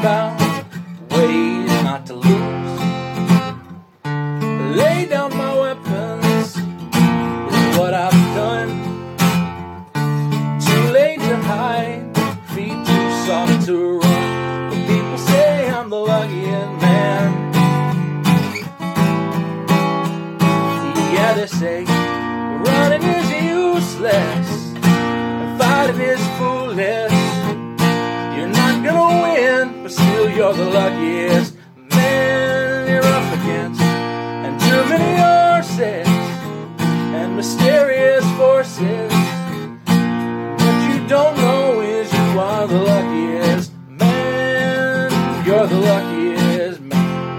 about ways not to lose. Lay down my weapons is what I've done. Too late to hide, feet too soft to run. But people say I'm the luckiest man. Yeah, they say running is useless and fighting is foolish. You're not gonna win, but still you're the luckiest man you're up against. And too many horses and mysterious forces. What you don't know is you are the luckiest man. You're the luckiest man.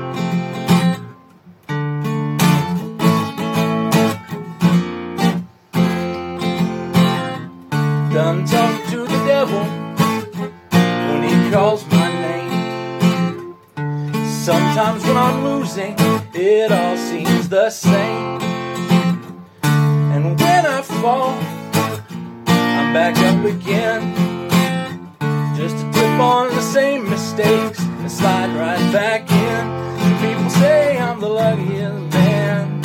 Done talking to the devil when he calls my name. Sometimes when I'm losing, it all seems the same. And when I fall, I'm back up again, just to tip on the same mistakes and slide right back in. People say I'm the luckiest man.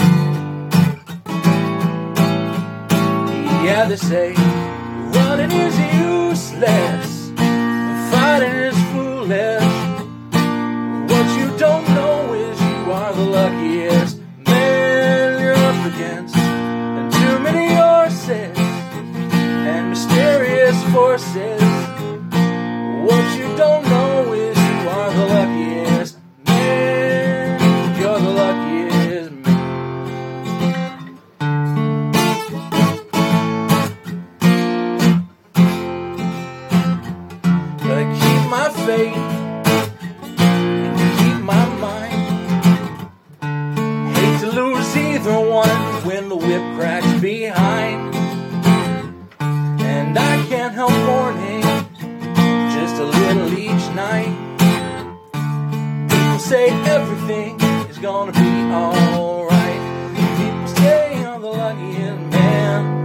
Yeah, they say running is useless, fighting is foolish. What you don't know is you are the luckiest man you're up against. And too many horses and mysterious forces. What you don't know is you are the luckiest man. You're the luckiest man. Gotta keep my faith and keep my mind. Hate to lose either one when the whip cracks behind. And I can't help mourning just a little each night. People say everything is gonna be alright. People say I'm the luckiest man.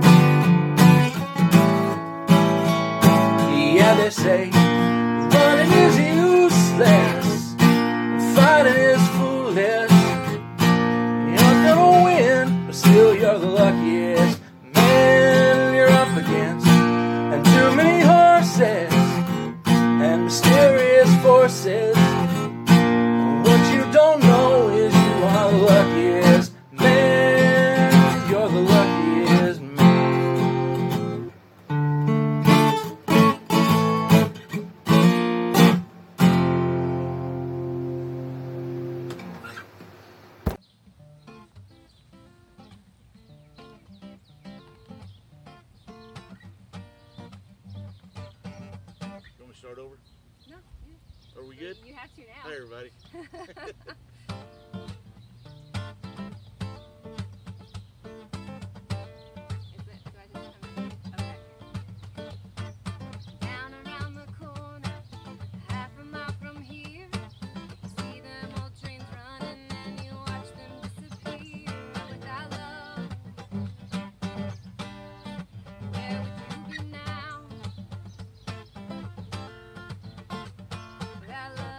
Yeah, they say running is useless, fighting is foolish. You're not gonna win, but still you're the luckiest man you're up against. And too many horses and mysterious forces. What you don't know is you are the luckiest man. You're the luckiest man. You want me to start over? No. Are we good? You have to now. Hi, everybody. Do I just come in? Okay. Down around the corner, half a mile from here, you see them old trains running and you watch them disappear without love. Where would you be now? Without love.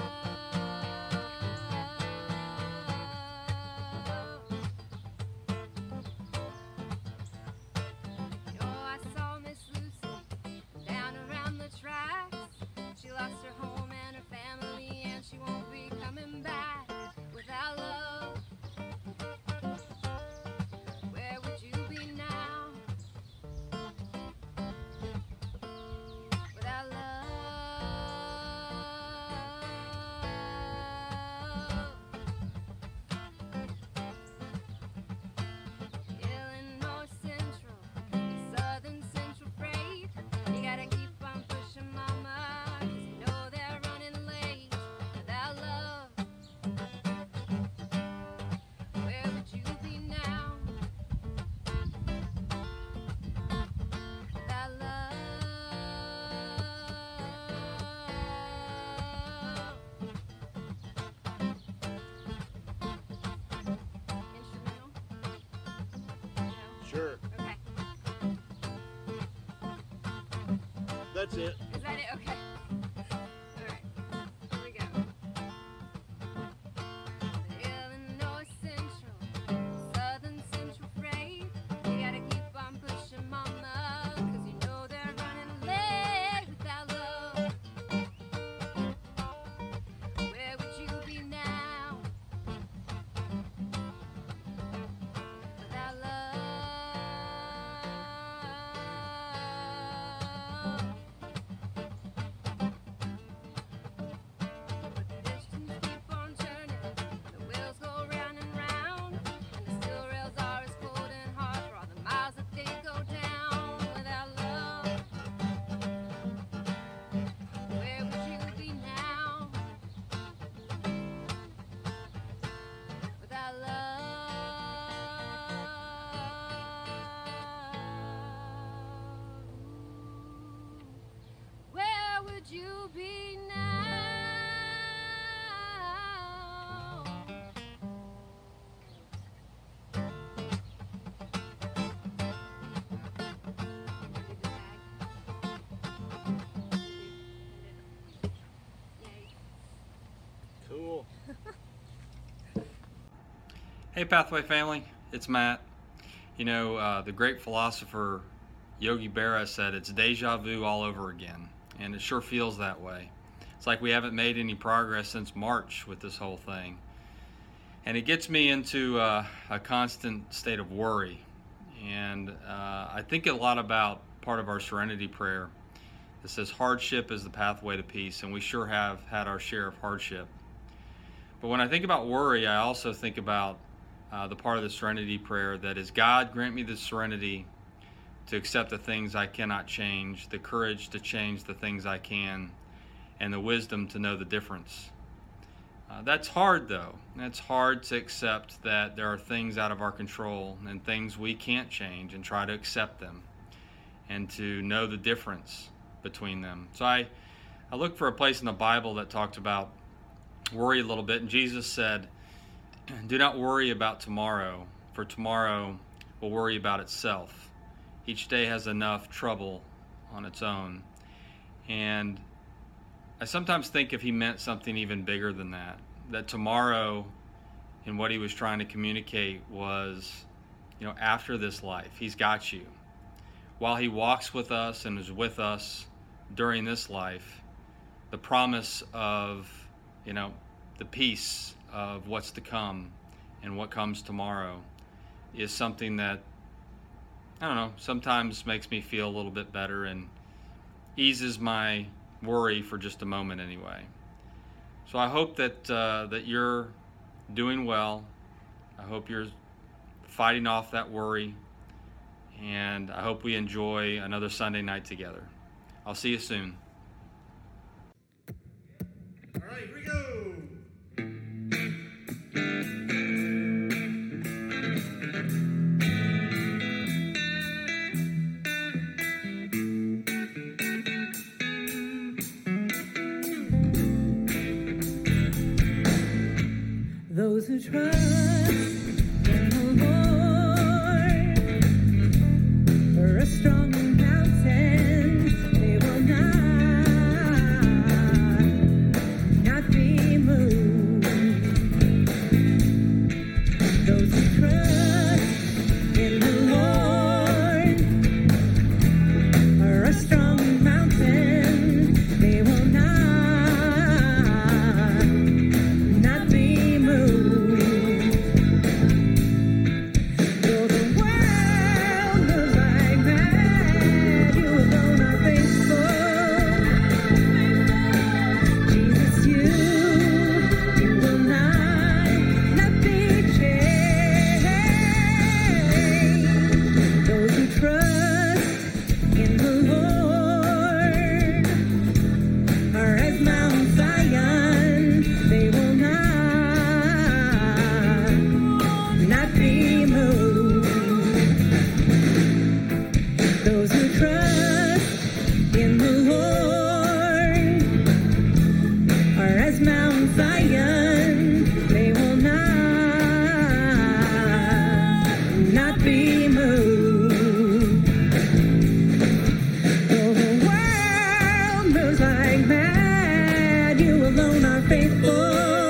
I saw Miss Lucy down around the tracks. She lost her home and her family, and she won't be coming back without love. Where would you be now? Without love. Illinois Central, Southern Central Freight. You gotta keep on pushing, mama, 'cause you know they're running late without love. Where would you be now? Without love. Instrumental? No? Sure. Okay. That's it. Is that it? Okay. Alright. Hey Pathway family, it's Matt. You know, the great philosopher Yogi Berra said it's deja vu all over again, and it sure feels that way. It's like we haven't made any progress since March with this whole thing. And it gets me into a constant state of worry. And I think a lot about part of our serenity prayer that says hardship is the pathway to peace, and we sure have had our share of hardship. But when I think about worry, I also think about the part of the serenity prayer that is, God, grant me the serenity to accept the things I cannot change, the courage to change the things I can, and the wisdom to know the difference. That's hard, though. It's hard to accept that there are things out of our control and things we can't change, and try to accept them and to know the difference between them. So I looked for a place in the Bible that talked about worry a little bit, and Jesus said, do not worry about tomorrow, for tomorrow will worry about itself. Each day has enough trouble on its own. And I sometimes think if he meant something even bigger than that, that tomorrow, and what he was trying to communicate was, after this life, he's got you. While he walks with us and is with us during this life, the promise of, the peace of what's to come and what comes tomorrow is something that, sometimes makes me feel a little bit better and eases my worry for just a moment anyway. So I hope that you're doing well. I hope you're fighting off that worry, and I hope we enjoy another Sunday night together. I'll see you soon. All right, here we go. Those who trust in the Lord are a strong mountain. They will not be moved. Those who trust in the Lord are a strong mountain. They will not be moved. Though the world moves like that, you alone are faithful. Jesus, you will not be changed. Those who trust in the Lord are as Mount Zion. They will not be moved. Those who trust in the Lord are as Mount Zion. They will not be moved. Though the world moves like mad, you alone are faithful.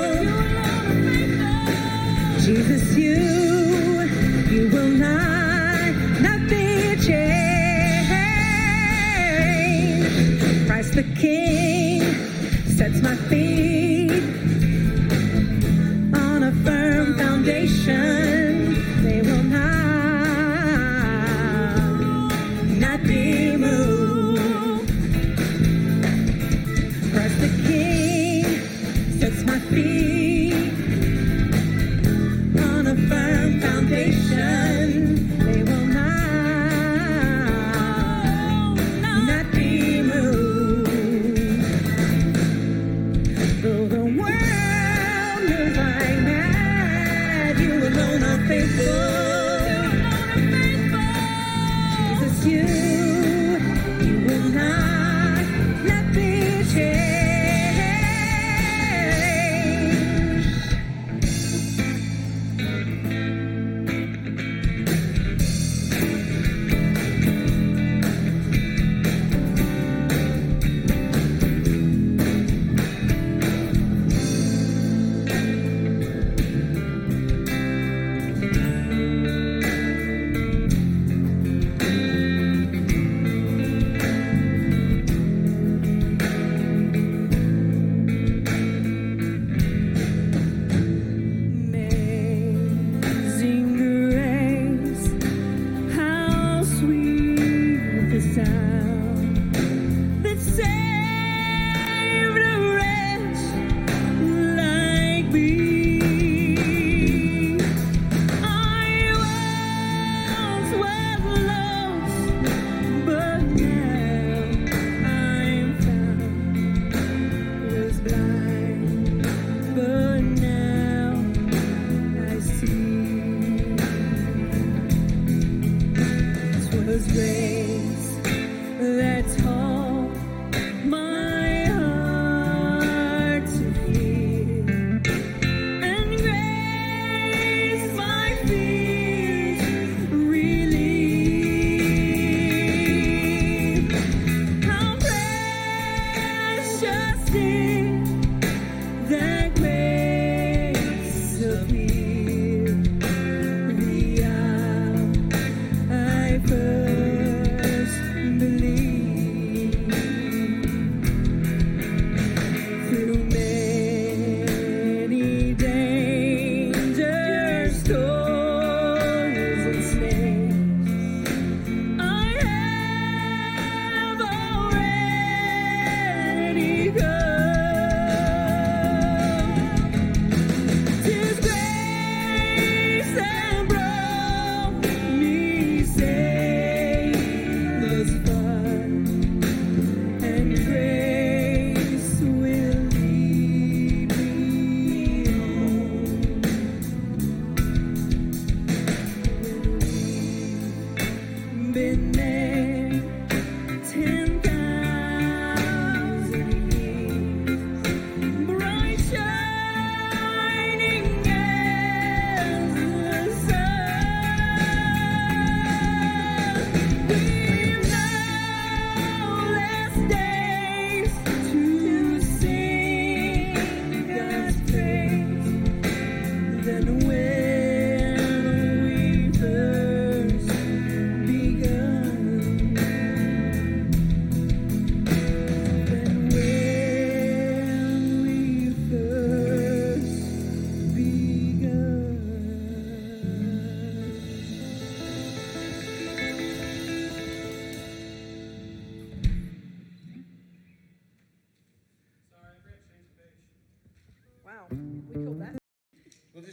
Jesus, you will not be changed. Christ the King sets my feet on a firm foundation. They will not be moved. Christ the King sets my feet on a firm foundation. They will not be moved. Though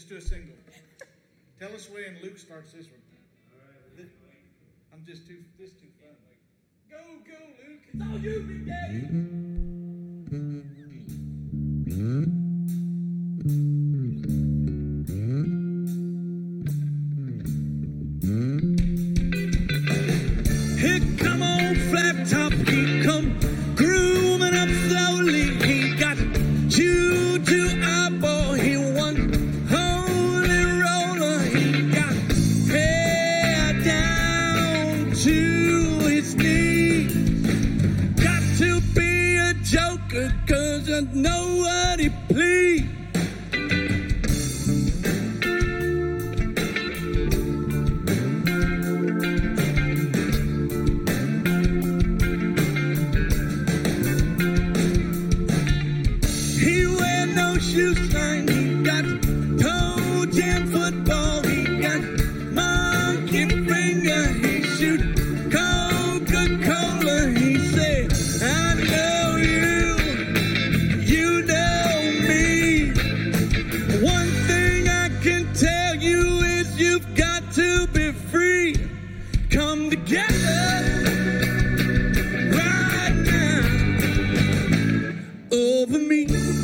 do a single. Tell us when Luke starts this one. I'm just too fun. Go, Luke. It's all you, Big Daddy. Here come old flat top, he come grooming up slowly. He got juju eyeball, he won holy roller. He got hair down to his knees. Got to be a joker, 'cause I know what he please. He wear no shoestring, he got toe jam football, he got monkey finger, he shoot Coca-Cola, he say, I know you know me. One thing I can tell you is you've got to be free. Come together right now over me.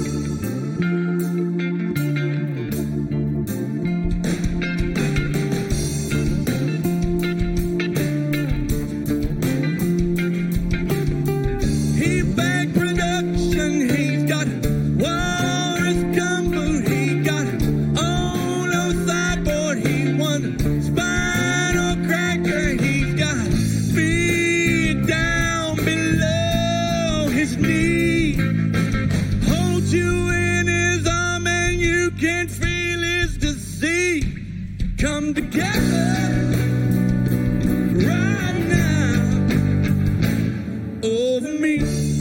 He back production, he's got Warren's gumbo, he got Ono sideboard, he won spinal cracker, he's got feet down below his knee. Hold you in his arm and you can feel his disease. Come together right now over me.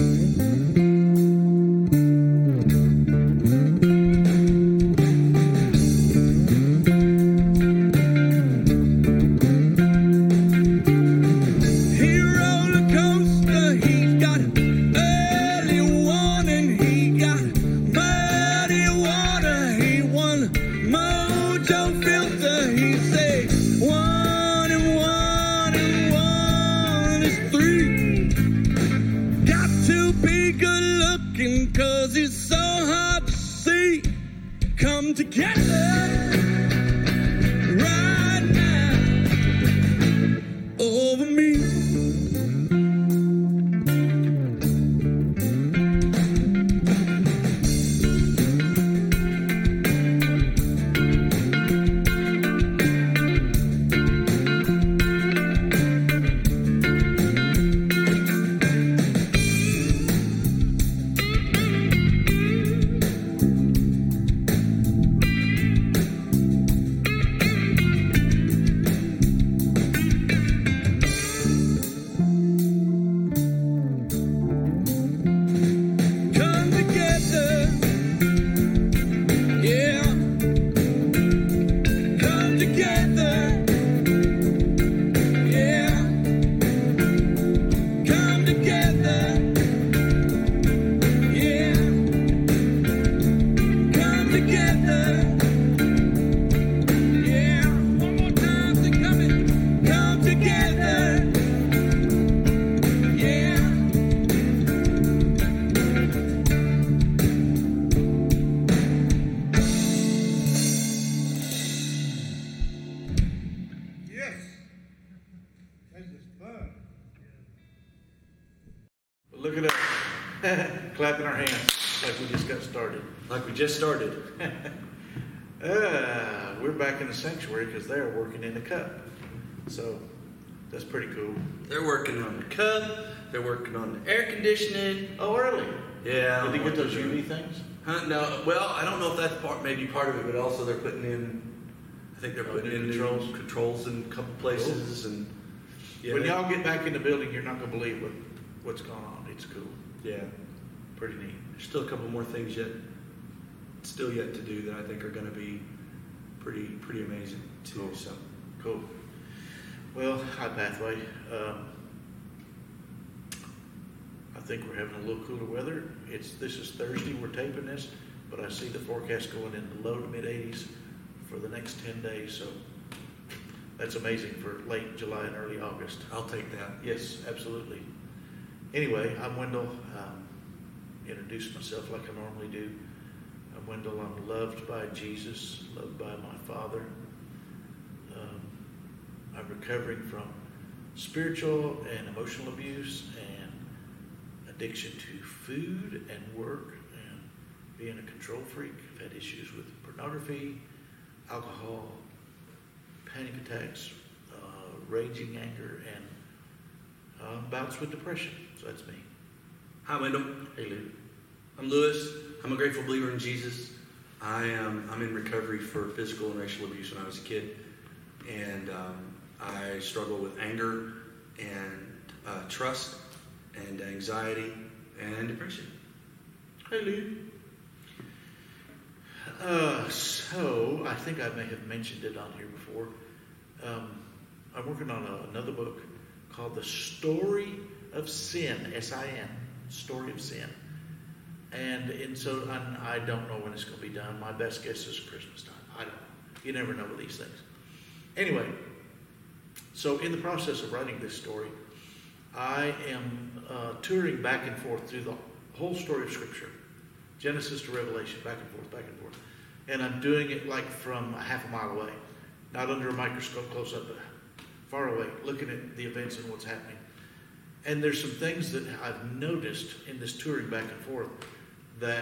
He roller coaster, he's got early warning, he got muddy water, he won mojo filter, he say 1 and 1 and 1 is 3. Got to be good looking, 'cause it's so hard to see. Come together right now over me. Come together, yeah. Come together, yeah. Come together, yeah. Come together, yeah. One more time to come in. Come together, yeah. Yes. That's just fun. Look at us. Clapping our hands like we just got started. Like we just started. We're back in the sanctuary because they're working in the cup. So that's pretty cool. They're working on the cup. They're working on the air conditioning. Oh, early. Yeah. Did they get those UV things? Huh? No. Well, I don't know if that's maybe part of it, but also they're putting in. I think they're putting new in controls in a couple places, and yeah, When y'all get back in the building, you're not going to believe what's going on. It's cool. yeah. Pretty neat. There's still a couple more things yet to do that I think are going to be pretty amazing too. Cool. So Cool. Well, hi Pathway. I think we're having a little cooler weather. This is Thursday. We're taping this, but I see the forecast going in the low to mid 80s for the next 10 days. So that's amazing for late July and early August. I'll take that. Yes, absolutely. Anyway, I'm Wendell. Introduce myself like I normally do. I'm Wendell. I'm loved by Jesus, loved by my Father. I'm recovering from spiritual and emotional abuse and addiction to food and work and being a control freak. I've had issues with pornography, alcohol, panic attacks, raging anger, and bouts with depression. So that's me. Hi, Wendell. Hey, Lou. I'm Lewis. I'm a grateful believer in Jesus. I'm in recovery for physical and racial abuse when I was a kid, and I struggle with anger and trust and anxiety and depression. Hey, Lou. So I think I may have mentioned it on here before. I'm working on another book called The Story of Sin, S-I-N, Story of Sin. And so I don't know when it's going to be done. My best guess is Christmas time. I don't know. You never know with these things. Anyway, so in the process of writing this story, I am touring back and forth through the whole story of Scripture, Genesis to Revelation, back and forth, back and forth. And I'm doing it like from a half a mile away, not under a microscope close up, but far away, looking at the events and what's happening. And there's some things that I've noticed in this touring back and forth that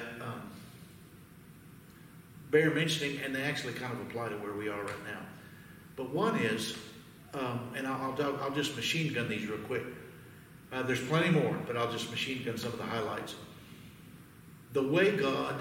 bear mentioning, and they actually kind of apply to where we are right now. But one is, and I'll just machine gun these real quick. There's plenty more, but I'll just machine gun some of the highlights. The way God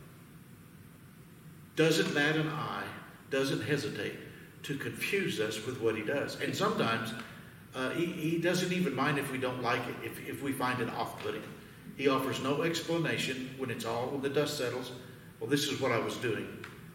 doesn't bat an eye, doesn't hesitate to confuse us with what he does. And sometimes he doesn't even mind if we don't like it, if we find it off-putting. He offers no explanation when the dust settles. Well, this is what I was doing.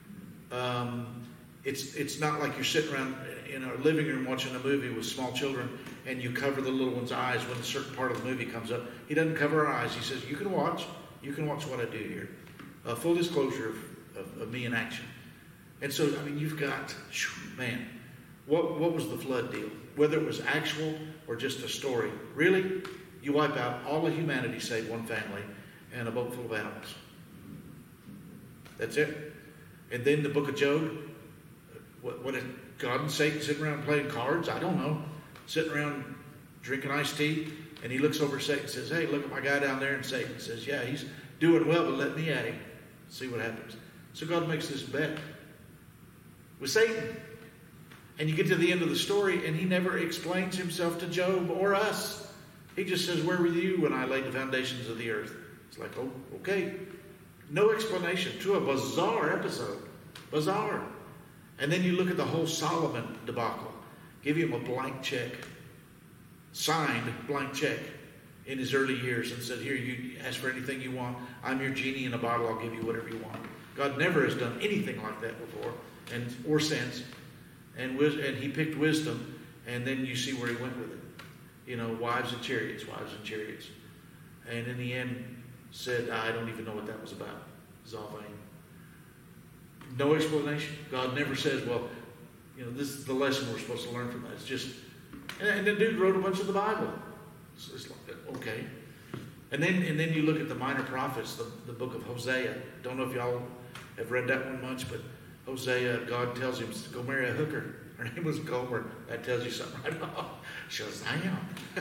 It's not like you're sitting around in a living room watching a movie with small children and you cover the little one's eyes when a certain part of the movie comes up. He doesn't cover our eyes. He says, you can watch what I do here. Full disclosure of me in action. And so, I mean, you've got, man, what was the flood deal? Whether it was actual or just a story. Really, you wipe out all of humanity save one family and a boat full of animals. That's it. And then the book of Job, what is God and Satan sitting around playing cards? I don't know. Sitting around drinking iced tea, and he looks over at Satan and says, hey, look at my guy down there. And Satan says, yeah, he's doing well, but let me at him. See what happens. So God makes this bet with Satan. And you get to the end of the story, and he never explains himself to Job or us. He just says, where were you when I laid the foundations of the earth? It's like, oh, okay. No explanation to a bizarre episode. Bizarre. And then you look at the whole Solomon debacle. Give him a blank check. Signed blank check in his early years and said, here, you ask for anything you want. I'm your genie in a bottle. I'll give you whatever you want. God never has done anything like that before or since. And he picked wisdom, and then you see where he went with it. You know, wives and chariots. And in the end, said, I don't even know what that was about. It's all vain. No explanation. God never says, well, you know, this is the lesson we're supposed to learn from that. It's just, and the dude wrote a bunch of the Bible. So it's like, okay. And then you look at the minor prophets, the book of Hosea. Don't know if y'all have read that one much, but Hosea, God tells him to go marry a hooker. Her name was Gomer. That tells you something right off. Shazam.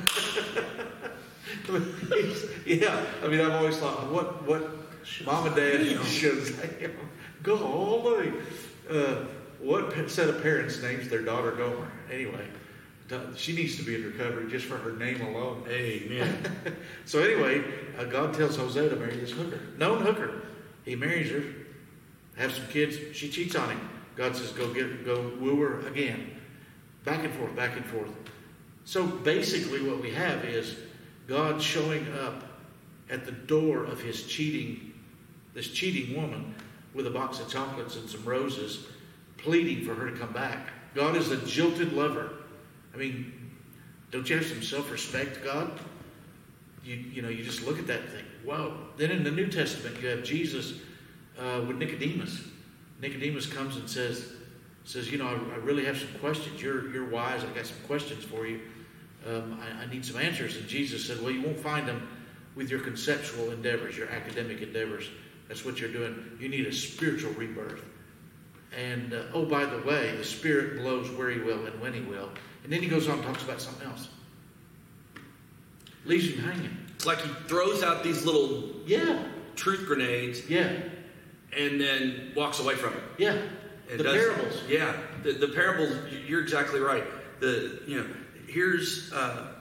Yeah, I mean, I've always thought, what mom and dad, Shazam. Golly. What set of parents names their daughter Gomer? Anyway, she needs to be in recovery just for her name alone. Amen. So anyway, God tells Hosea to marry this hooker. Known hooker. He marries her, have some kids. She cheats on him. God says, go woo her again. Back and forth, back and forth. So basically what we have is God showing up at the door of this cheating woman with a box of chocolates and some roses, pleading for her to come back. God is a jilted lover. I mean, don't you have some self-respect, God? You know, you just look at that and think, whoa. Then in the New Testament, you have Jesus with Nicodemus. Nicodemus comes and says, says, you know, I really have some questions. You're wise. I got some questions for you. I need some answers. And Jesus said, well, you won't find them with your conceptual endeavors, your academic endeavors. That's what you're doing. You need a spiritual rebirth. And, oh, by the way, the Spirit blows where He will and when He will. And then He goes on and talks about something else. Leaves him hanging. It's like He throws out these little truth grenades Yeah. and then walks away from it. Yeah. It The does- parables. Yeah, the parables. You're exactly right. Here's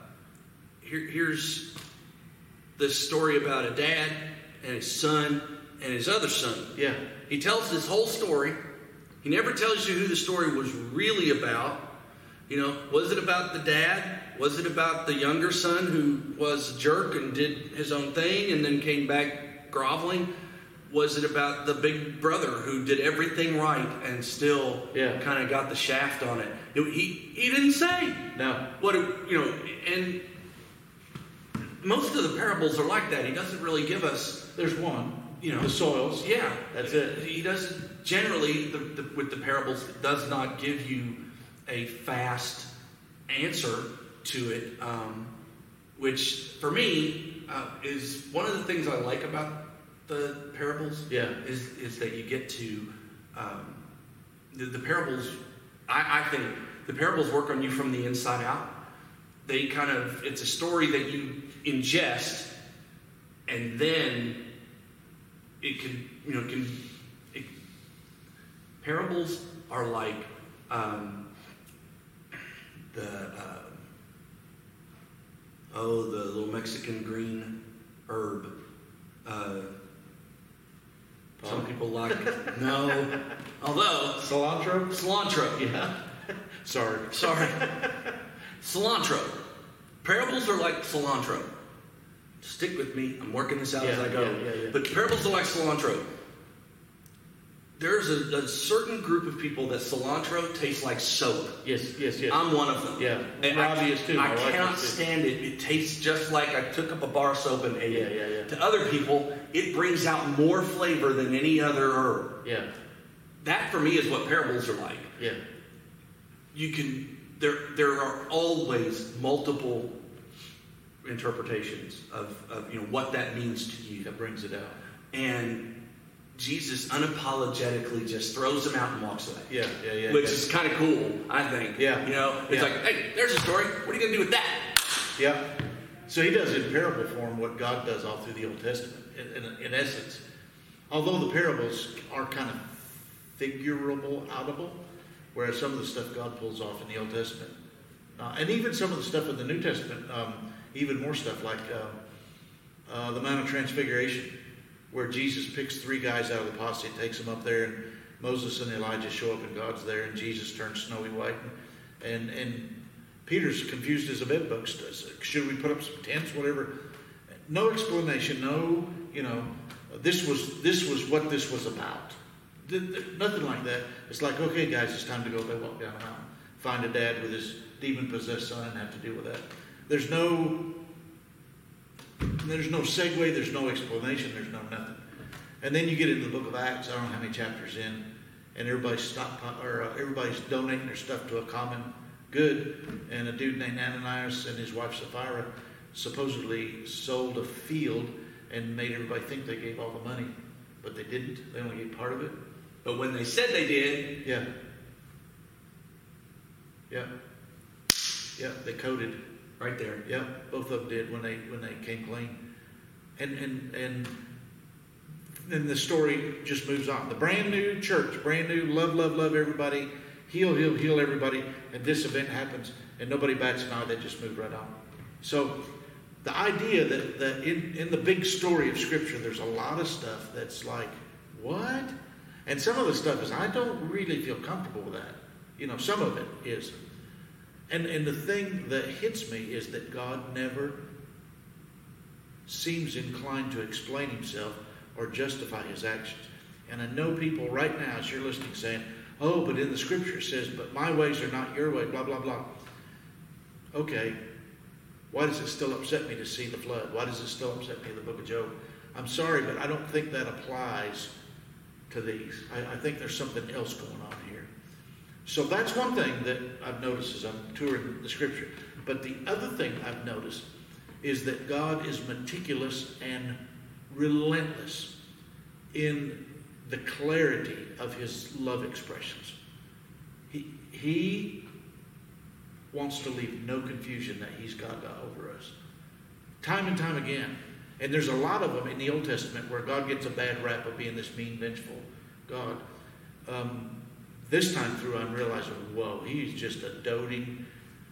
the story about a dad and his son and his other son. Yeah. He tells this whole story. He never tells you who the story was really about. You know, was it about the dad? Was it about the younger son who was a jerk and did his own thing and then came back groveling? Was it about the big brother who did everything right and still kind of got the shaft on it? He didn't say. No. And most of the parables are like that. He doesn't really give us. There's one. You know, the soils. Yeah, That's it. He doesn't generally with the parables does not give you a fast answer to it, which for me is one of the things I like about the parables. Yeah. Is that you get to the parables. I think the parables work on you from the inside out. They it's a story that you ingest, and then parables are like the little Mexican green herb. Some people like no, although cilantro. Yeah. Sorry. Cilantro. Parables are like cilantro. Stick with me. I'm working this out as I go. Yeah. But parables are like cilantro. There's a certain group of people that cilantro tastes like soap. Yes. I'm one of them. Yeah. And Obvious too. I My wife cannot is too. stand it. It tastes just like I took up a bar of soap and ate it. Yeah. To other people, it brings out more flavor than any other herb. Yeah. That for me is what parables are like. Yeah. There are always multiple interpretations of what that means to you. That brings it out. And Jesus unapologetically just throws them out and walks away. Yeah. Which is kind of cool, I think. Yeah. It's like, hey, there's a story. What are you going to do with that? Yeah. So He does in parable form what God does all through the Old Testament, in essence. Although the parables are kind of figurable, outable, whereas some of the stuff God pulls off in the Old Testament. And even some of the stuff in the New Testament, even more stuff like the Mount of Transfiguration, where Jesus picks 3 guys out of the posse and takes them up there, and Moses and Elijah show up and God's there, and Jesus turns snowy white, and Peter's confused as a bedbug. Should we put up some tents, whatever? No explanation. No, this was what this was about. Nothing like that. It's like, okay, guys, it's time to go. They walk down the mountain, find a dad with his demon-possessed son, and have to deal with that. There's no segue, there's no explanation, there's no nothing. And then you get into the book of Acts, I don't know how many chapters in, and everybody's donating their stuff to a common good. And a dude named Ananias and his wife Sapphira supposedly sold a field and made everybody think they gave all the money, but they didn't. They only gave part of it. But when they said they did, Yeah, they coded. right there. Yeah, both of them did when they came clean, and then the story just moves on. The brand new church, brand new, love everybody, heal everybody, and this event happens, and nobody bats an eye. They just move right on. So the idea that in the big story of Scripture, there's a lot of stuff that's like, what? And some of the stuff is, I don't really feel comfortable with that. Some of it is. And the thing that hits me is that God never seems inclined to explain Himself or justify His actions. And I know people right now, as you're listening, saying, oh, but in the Scripture it says, but my ways are not your way, blah, blah, blah. Okay, why does it still upset me to see the flood? Why does it still upset me in the book of Job? I'm sorry, but I don't think that applies to these. I think there's something else going on here. So that's one thing that I've noticed as I'm touring the Scripture. But the other thing I've noticed is that God is meticulous and relentless in the clarity of His love expressions. He wants to leave no confusion that He's God over us. Time and time again. And there's a lot of them in the Old Testament where God gets a bad rap of being this mean, vengeful God. This time through, I'm realizing, whoa, He's just a doting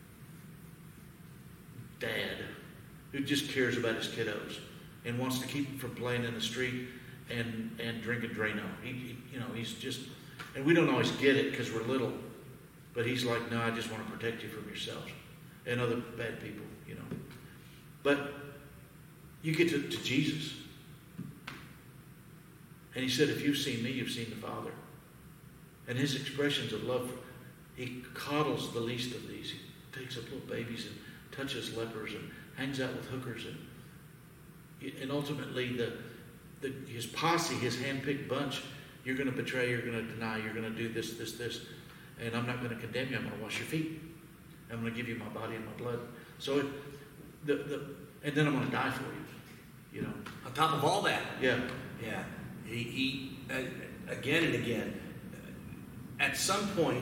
dad who just cares about his kiddos and wants to keep them from playing in the street and drinking Drano. He's just, and we don't always get it because we're little, but He's like, no, I just want to protect you from yourselves and other bad people, But you get to Jesus, and He said, if you've seen me, you've seen the Father. And His expressions of love, He coddles the least of these. He takes up little babies and touches lepers and hangs out with hookers. And ultimately, his posse, his hand-picked bunch, you're going to betray, you're going to deny, you're going to do this. And I'm not going to condemn you. I'm going to wash your feet. I'm going to give you my body and my blood. So, and then I'm going to die for you. On top of all that. Yeah. Yeah. He again and again, at some point,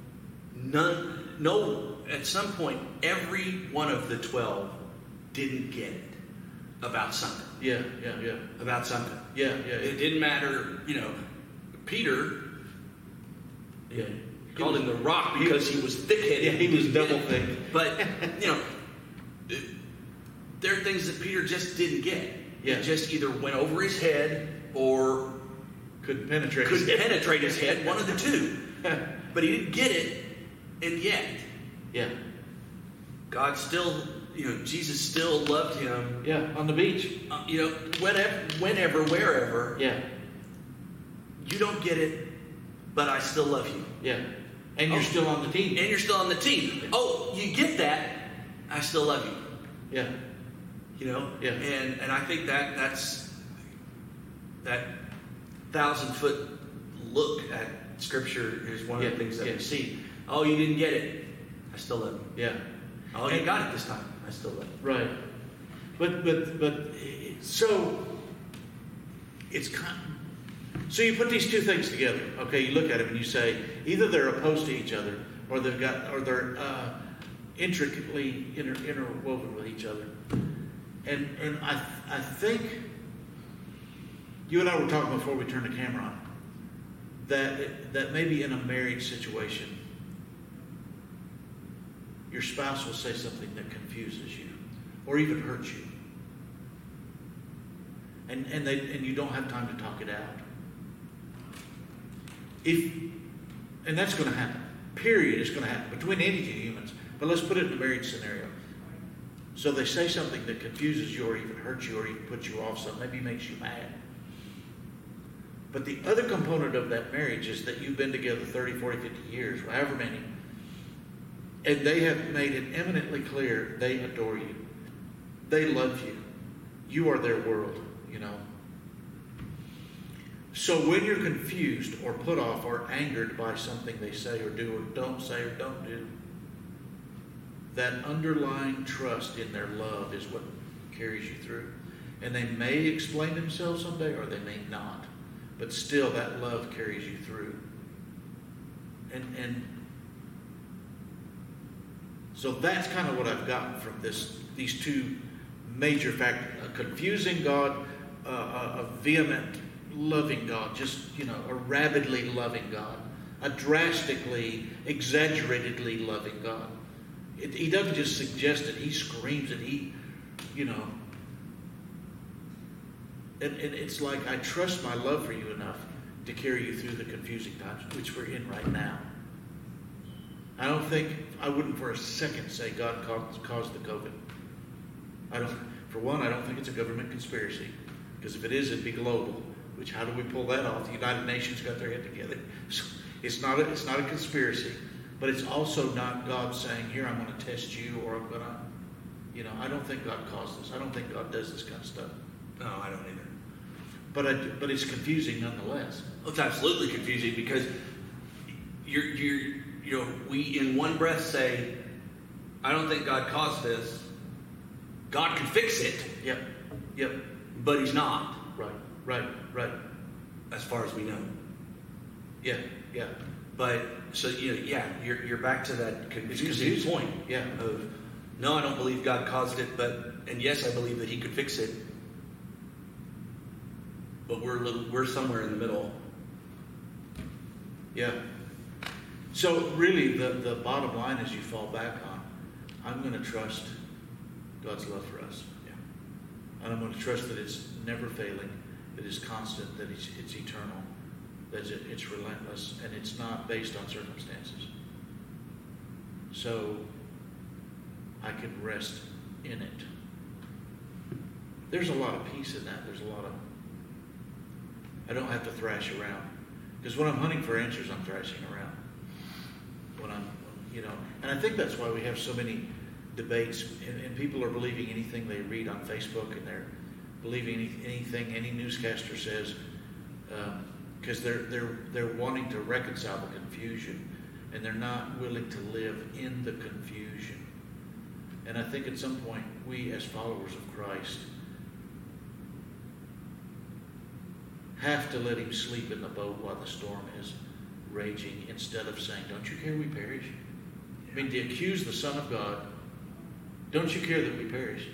at some point, every one of the 12 didn't get it about something. Yeah. About something. Yeah. It didn't matter, Peter, called him the rock because he was thick-headed. Yeah, he was double thick. But, there are things that Peter just didn't get. Yeah. It just either went over his head or couldn't penetrate his head, one of the two. But he didn't get it, and yet, God still, Jesus still loved him. Yeah, on the beach. Whenever, wherever. Yeah. You don't get it, but I still love you. Yeah. And you're still on the team. And you're still on the team. Oh, you get that, I still love you. Yeah. Yeah. And I think that's that 1,000-foot look at Scripture is one of the things that we see. Oh, you didn't get it, I still love you. Yeah. Oh, you got it this time, I still love you. Right. But so it's so you put these two things together. Okay, you look at them and you say either they're opposed to each other or they're intricately interwoven with each other. And I think you and I were talking before we turned the camera on that maybe in a marriage situation your spouse will say something that confuses you or even hurts you. And you don't have time to talk it out. And that's going to happen. Period. It's going to happen between any two humans. But let's put it in a marriage scenario. So they say something that confuses you or even hurts you or even puts you off, so maybe makes you mad. But the other component of that marriage is that you've been together 30, 40, 50 years, however many, and they have made it eminently clear they adore you. They love you. You are their world, So when you're confused or put off or angered by something they say or do or don't say or don't do, that underlying trust in their love is what carries you through. And they may explain themselves someday or they may not. But still that love carries you through. And so that's kind of what I've gotten from these two major factors. A confusing God, a vehement, loving God, just, a rabidly loving God. A drastically, exaggeratedly loving God. He doesn't just suggest it, he screams it, and it's like, I trust my love for you enough to carry you through the confusing times, which we're in right now. I wouldn't for a second say God caused the COVID. For one, I don't think it's a government conspiracy, because if it is, it'd be global, which how do we pull that off? The United Nations got their head together. So it's not a conspiracy. But it's also not God saying, here, I'm going to test you, or I'm going to, I don't think God caused this. I don't think God does this kind of stuff. No, I don't either. But it's confusing nonetheless. Well, it's absolutely confusing because you're we in one breath say, I don't think God caused this. God could fix it, Yep. Yep. but He's not, Right. as far as we know. Yeah. Yeah. But so you're back to that confusing confusing. point. Yeah. Of no, I don't believe God caused it, and yes, I believe that He could fix it. But we're somewhere in the middle. Yeah. So really, the bottom line is you fall back on, I'm going to trust God's love for us. Yeah. And I'm going to trust that it's never failing, that it's constant, that it's eternal, that it's relentless, and it's not based on circumstances. So I can rest in it. There's a lot of peace in that. There's a lot of, I don't have to thrash around. Because when I'm hunting for answers, I'm thrashing around. When I'm, and I think that's why we have so many debates, and people are believing anything they read on Facebook, and they're believing anything any newscaster says, because they're wanting to reconcile the confusion, and they're not willing to live in the confusion. And I think at some point, we as followers of Christ have to let Him sleep in the boat while the storm is raging, instead of saying, don't you care we perish? I mean, to accuse the Son of God, don't you care that we perish?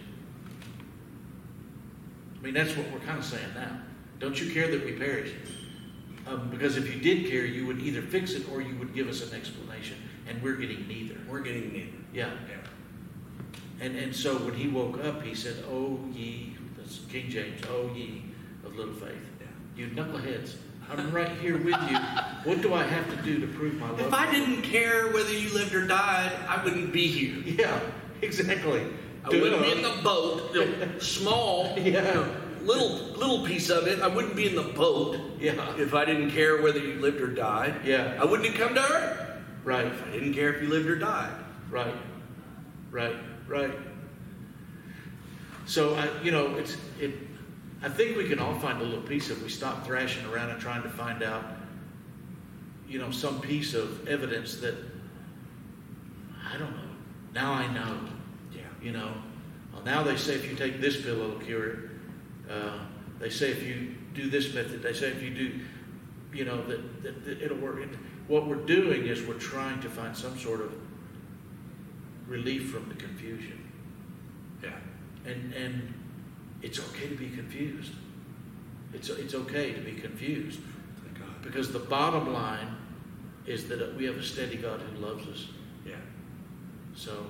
I mean, that's what we're kind of saying now. Don't you care that we perish? Because if you did care, you would either fix it or you would give us an explanation. And we're getting neither. We're getting neither. Yeah. And so when He woke up, He said, "O ye," that's King James, "O ye of little faith." Yeah. You knuckleheads, I'm right here with you. What do I have to do to prove my love? If I didn't care whether you lived or died, I wouldn't be here. Yeah, exactly. I wouldn't be in the boat. Small, Yeah. little piece of it. I wouldn't be in the boat. Yeah. If I didn't care whether you lived or died. Yeah. I wouldn't have come to Earth. Right, If I didn't care if you lived or died. right. So I think we can all find a little piece if we stop thrashing around and trying to find out, some piece of evidence that, I don't know. Now I know. Yeah. Well, now they say if you take this pill, it'll cure it. They say if you do this method, they say if you do, that it'll work. And what we're doing is we're trying to find some sort of relief from the confusion. Yeah. And it's okay to be confused. It's okay to be confused. Thank God. Because the bottom line is that we have a steady God who loves us. Yeah. So,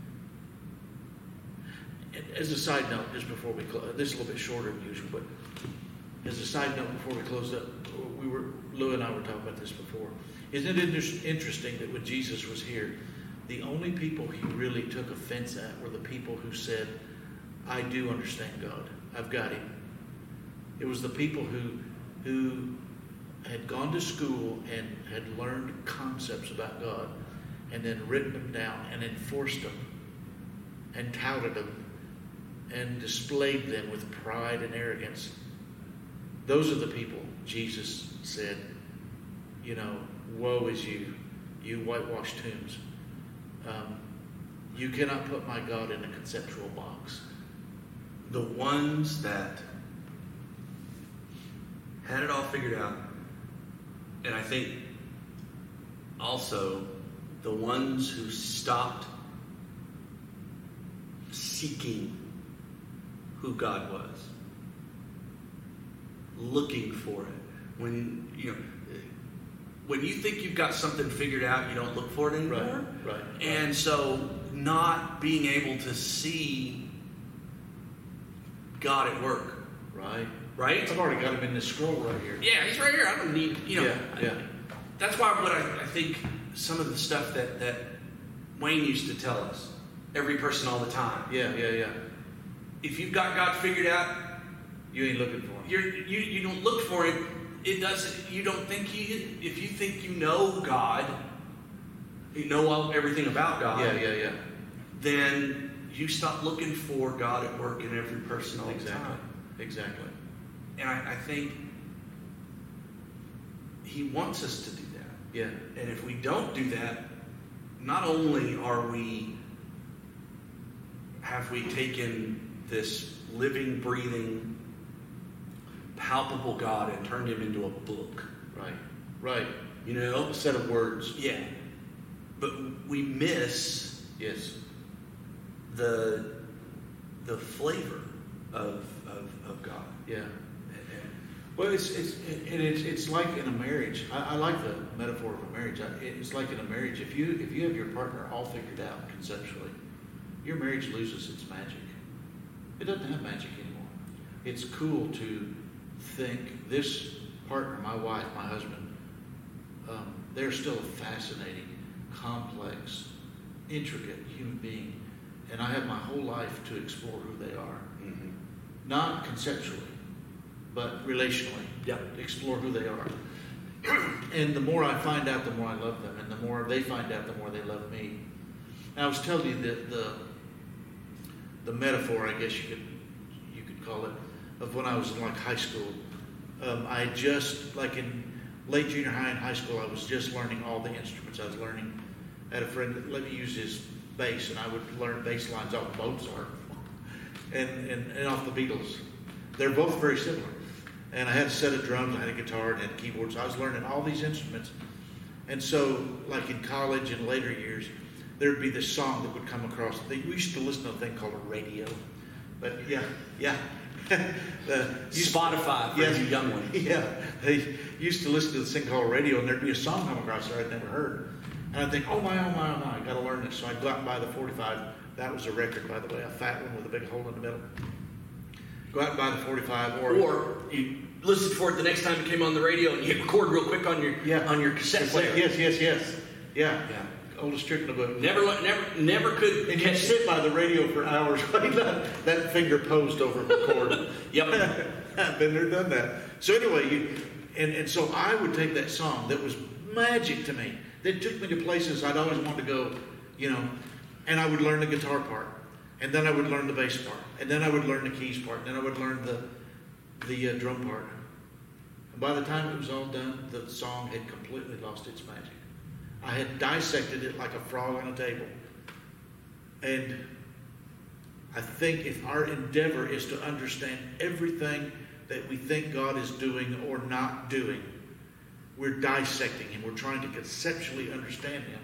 as a side note, just before we close, this is a little bit shorter than usual, but as a side note before we close up, Lou and I were talking about this before. Isn't it interesting that when Jesus was here, the only people He really took offense at were the people who said, I do understand God. I've got Him. It was the people who had gone to school and had learned concepts about God and then written them down and enforced them and touted them and displayed them with pride and arrogance. Those are the people Jesus said, woe is you, you whitewashed tombs. You cannot put my God in a conceptual box. The ones that had it all figured out, and I think also the ones who stopped seeking who God was, looking for it. When you think you've got something figured out, you don't look for it anymore. Right. And so not being able to see God at work. Right? I've already got him in this scroll right here. Yeah, he's right here. I don't need, Yeah. That's why what I think some of the stuff that Wayne used to tell us, every person all the time. Yeah. If you've got God figured out, You ain't looking for him. you don't look for it. It doesn't. You don't think if you think you know God, you know everything about God. Yeah. Then you stop looking for God at work in every person all the time. Exactly. And I think He wants us to do that. Yeah. And if we don't do that, not only have we taken this living, breathing, palpable God and turned him into a book. Right. You know? A set of words. Yeah. But we miss Yes. the flavor of God. Yeah. Well, it's like in a marriage. I like the metaphor of a marriage. It's like in a marriage. If you have your partner all figured out conceptually, your marriage loses its magic. It doesn't have magic anymore. It's cool to think this partner, my wife, my husband, they're still a fascinating, complex, intricate human being, and I have my whole life to explore who they are, not conceptually, but relationally. Yeah. Explore who they are. And the more I find out, the more I love them, and the more they find out, the more they love me. And I was telling you that the metaphor, I guess you could call it, of when I was in like high school. I just, like in late junior high and high school, I was just learning all the instruments. I was learning. I had a friend that let me use his bass, and I would learn bass lines off Mozart and off the Beatles. They're both very similar. And I had a set of drums, I had a guitar, and had a keyboard. So I was learning all these instruments. And so, like in college and later years, there'd be this song that would come across. We used to listen to a thing called a radio. But yeah. Spotify for you young ones. Yeah, they used to listen to this thing called radio, and there'd be a song come across there I'd never heard. And I'd think, oh my, I got to learn this. So I'd go out and buy the 45. That was a record, by the way, a fat one with a big hole in the middle. Go out and buy the 45, or you listened for it the next time it came on the radio, and you hit record real quick on your cassette player. Yes. Yeah. Oldest trick in the book. Never could. And you'd sit by the radio for hours while that finger posed over record. Yep. Been there, done that. So anyway, and so I would take that song that was magic to me. That took me to places I'd always wanted to go, and I would learn the guitar part, and then I would learn the bass part, and then I would learn the keys part, and then I would learn the drum part. And by the time it was all done, the song had completely lost its magic. I had dissected it like a frog on a table. And I think if our endeavor is to understand everything that we think God is doing or not doing, we're dissecting Him. We're trying to conceptually understand Him.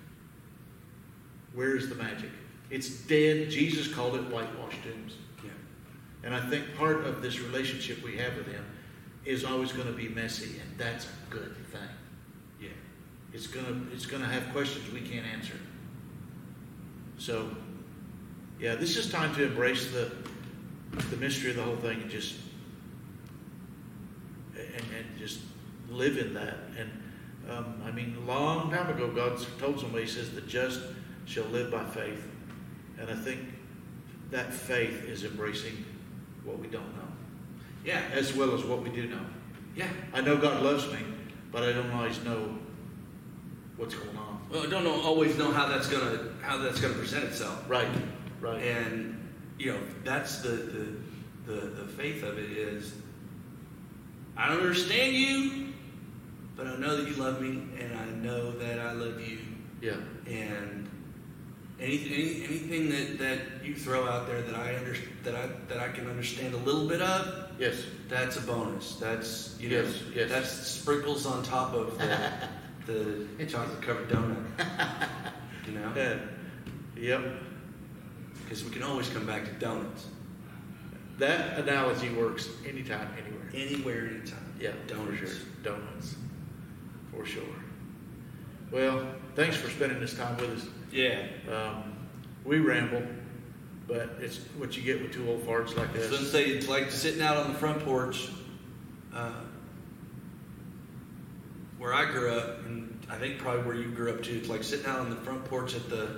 Where is the magic? It's dead. Jesus called it whitewashed tombs. Yeah. And I think part of this relationship we have with Him is always going to be messy, and that's a good thing. Yeah. It's gonna have questions we can't answer. So, yeah, this is time to embrace the mystery of the whole thing and just live in that. And a long time ago, God told somebody, He says, "The just shall live by faith." And I think that faith is embracing what we don't know. Yeah. As well as what we do know. Yeah. I know God loves me, but I don't always know what's going on. Well, I don't always know how that's gonna present itself. Right. And that's the faith of it is, I don't understand you, but I know that you love me, and I know that I love you. Yeah. And anything that you throw out there that I can understand a little bit of, Yes. that's a bonus. That's Yes. that's sprinkles on top of the chocolate covered donut. Yeah. Yep. Because we can always come back to donuts. That analogy works anytime, anywhere. Anywhere, anytime. Yeah, donuts. for sure. Donuts. For sure. Well, thanks for spending this time with us. Yeah. We ramble, but it's what you get with two old farts like I was this. going to say, it's like sitting out on the front porch where I grew up, and I think probably where you grew up too. It's like sitting out on the front porch at the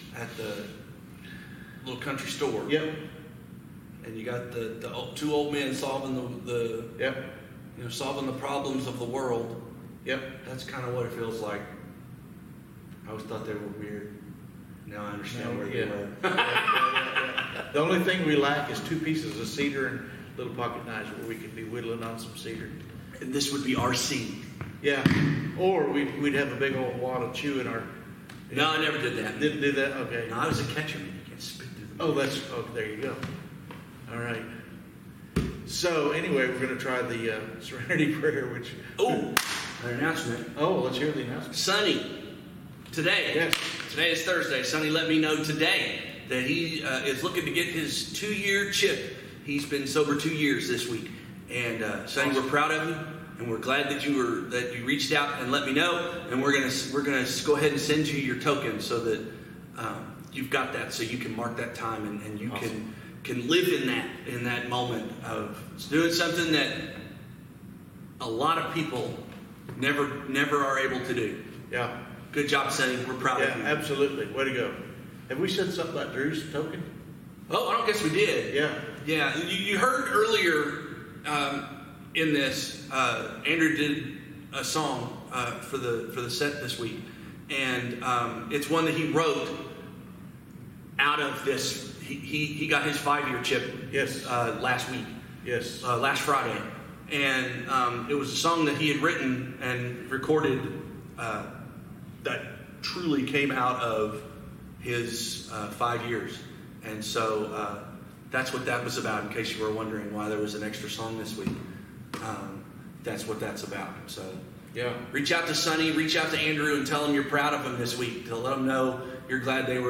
little country store. Yep. And you got the two old men solving the Yep. solving the problems of the world. Yep. That's kind of what it feels like. I always thought they were weird. Now I understand where they were. The only thing we lack is 2 pieces of cedar and little pocket knives where we could be whittling on some cedar. And this would be our scene. Yeah. Or we'd have a big old wad of chew in No, I never did that. Didn't do that? Okay. No, I was a catcher, man. You can't spit through the There you go. All right. So anyway, we're going to try the Serenity Prayer, which... Oh, an announcement. Oh, let's hear the announcement. Sonny, today. Yes. Today is Thursday. Sonny let me know today that he is looking to get his 2-year chip. He's been sober 2 years this week. And Sonny, we're proud of you, and we're glad that you reached out and let me know. And we're gonna go ahead and send you your token so that you've got that, so you can mark that time and you Awesome. can live in that moment of doing something that a lot of people never are able to do. Yeah. Good job, Sonny. We're proud of you. Yeah, absolutely. Way to go. Have we said something about Drew's token? Oh, I don't guess we did. Yeah. Yeah, you heard earlier in this, Andrew did a song for the set this week, and it's one that he wrote out of this. He got his 5-year chip. Yes. Last week. Yes. Last Friday, and it was a song that he had written and recorded that truly came out of his 5 years, and so that's what that was about. In case you were wondering why there was an extra song this week, that's what that's about. So Yeah. reach out to Sonny, reach out to Andrew, and tell them you're proud of them this week. To let them know you're glad they're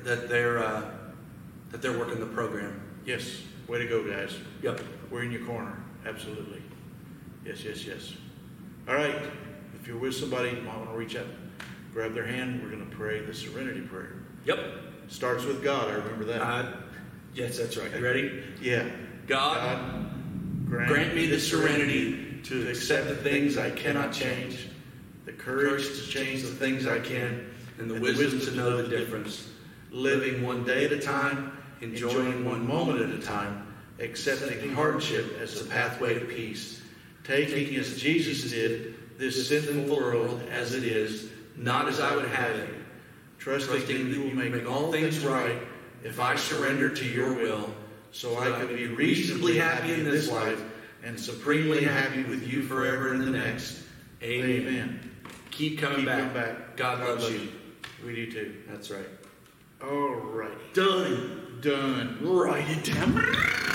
working the program. Yes. Way to go, guys. Yep. We're in your corner. Absolutely. Yes. All right. If you're with somebody, you might want to reach out, grab their hand. We're going to pray the Serenity Prayer. Yep. Starts with God. I remember that. Yes, that's right. You ready? Yeah. God, grant me the serenity to accept the things I cannot change, the courage to change the things I can, and the wisdom to know the difference. living one day at a time, enjoying one moment at a time, accepting hardship as a pathway to peace, taking as Jesus did this sinful world as it is, not as I would have it, trusting that you will make all things right if I surrender to your will, so I can be reasonably happy in this life and supremely happy with you forever in the next. Amen. Keep coming back. God loves you. We do too. That's right. All right. Done. Done. Write it down.